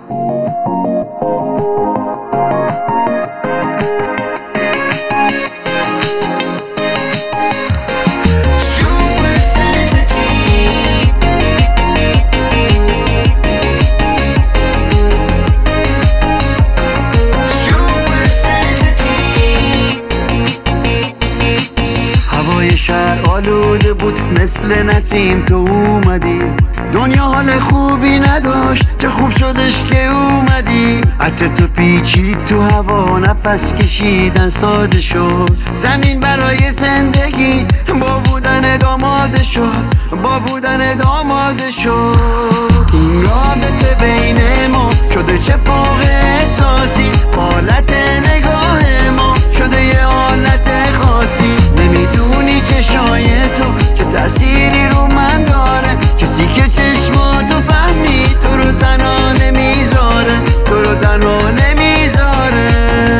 شهر آلوده بود مثل نسیم تو اومدی، دنیا حال خوبی نداشت چه خوب شدش که اومدی. عطر تو پیچید تو هوا، نفس کشیدن ساده شد، زمین برای زندگی با بودن داماده شد، با بودن داماده شد. این رابطه بین ما شده چه فوق احساسی، حالت نگاه ما شده یه حالت خاصی. نمیدونی چشای تو چه تأثیری رو من داره، کسی که چشماتو فهمی تو رو تنها نمیذاره، تو رو تنها نمیذاره.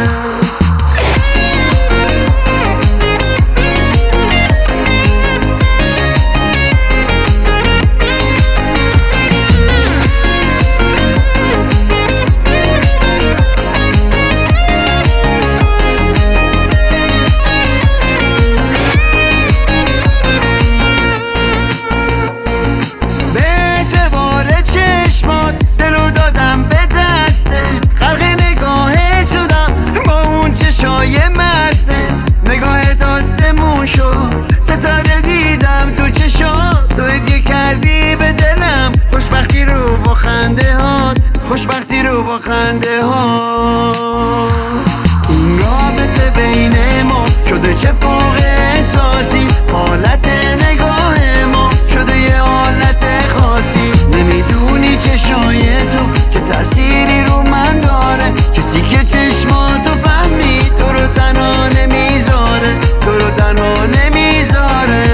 ستاره دیدم تو چشات، تو هدیه کردی به دلم خوشبختی رو با خنده هات، خوشبختی رو با خنده هات. این رابطه بین ما شده چه فوق احساسی، حالت نگاه ما شده یه حالت خاصی. نمیدونی چشای تو چه تأثیری رو من داره، کسی که چشماتو فهمی تو رو تنها نمیذاره، تو رو تنها نمیذاره.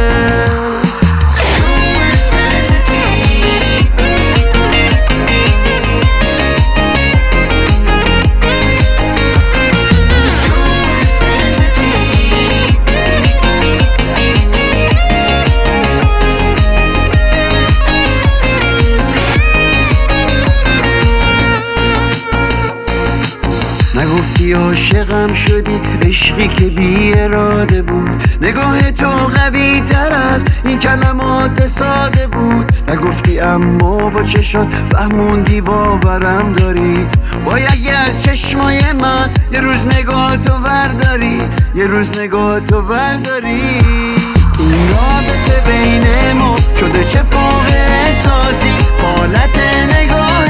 نگفتی عاشقم شدی، عشقی که بی اراده بود، نگاه تو قوی تر از این کلمات ساده بود. نگفتی اما با چشات فهموندی باورم داری، باید اگر چشمای من یه روز نگاه تو ورداری، یه روز نگاه تو ورداری. این رابطه بین ما شده چه فوق احساسی، حالت نگاه